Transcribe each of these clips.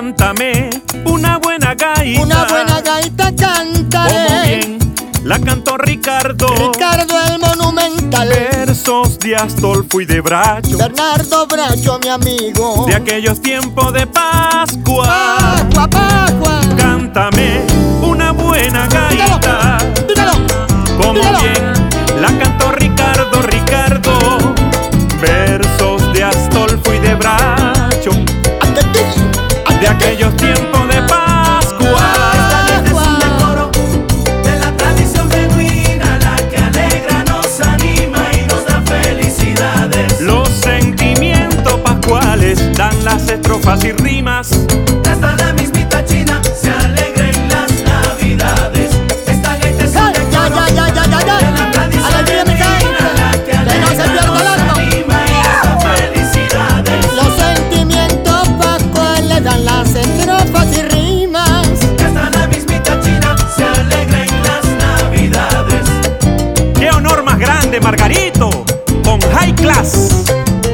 Cántame una buena gaita. Una buena gaita cantaré. Como bien la cantó Ricardo. Ricardo el monumental. Versos de Astolfo y de Bracho. Bernardo Bracho, mi amigo. De aquellos tiempos de Pascua. Pascua, Pascua. Cántame una buena gaita. Dígalo. Como dígalo. bien la cantó Ricardo. Versos de Astolfo y de Bracho. De aquellos tiempos de Pascua. Esta es un decoro de la tradición genuina, la que alegra, nos anima y nos da felicidades. Los sentimientos pascuales dan las estrofas y rimas. Hasta la mismita China se alegra en las navidades. Esta gaita es un decoro de la tradición genuina, la que alegra, nos anima y nos da felicidades. Los sentimientos pascuales dan las estrofas y rimas. Hasta la mismita China se alegra en las navidades. ¡Qué honor más grande, Margarito! Con High Class.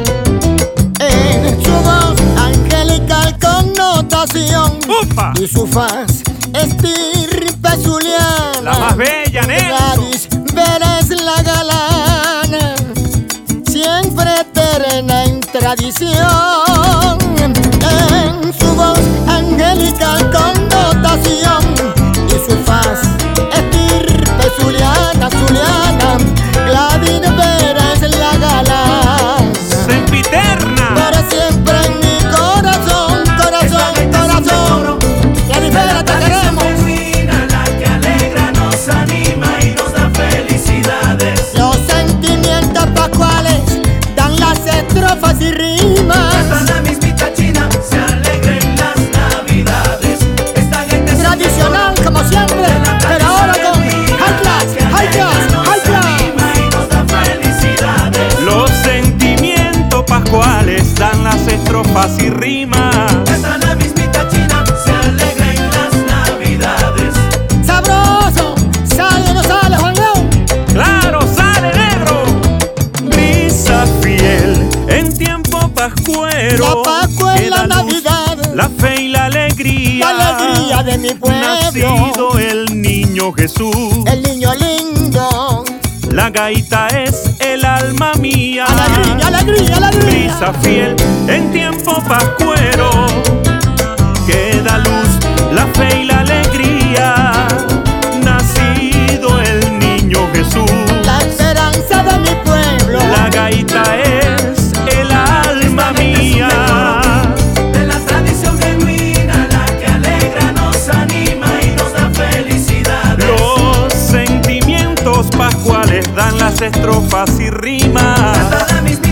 En su voz angelical connotación. ¡Upa! Y su faz estirpe zuliana. La más bella, Nelson. Gladys Pérez la galana, siempre eterna en tradición. En su voz angelical connotación y su faz estirpe zuliana, zuliana. Gladys Pérez la galana, Sempiterna. para siempre en mi corazón, corazón, corazón. Gladys Pérez, te queremos. Genuina, la que alegra, nos anima y nos da felicidades. Los sentimientos pascuales dan las estrofas y rimas. Hasta la mismita China se alegra en las navidades. Esta gaita es Tradicional como siempre, pero ahora con high class, high class, high class. anima y nos da felicidades. Los sentimientos pascuales dan las estrofas y rimas. Hasta la mismita China se alegra en las navidades. Sabroso, sale o no sale, Juan León. ¡Claro, sale, negro! Brisa fiel en tiempo pascuero. La Pascua que es la da luz, Navidad, la fe y la alegría. la alegría de mi pueblo. Nacido el niño Jesús. El niño lindo, La gaita es el alma mía. alegría, alegría, alegría. Brisa fiel en tiempo pascuero que da luz, la fe y la alegría. Nacido el niño Jesús. La esperanza de mi pueblo. La gaita es el alma mía. De la tradición genuina, la que alegra, nos anima y nos da felicidades. Los sentimientos pascuales dan las estrofas y rimas. Hasta la misma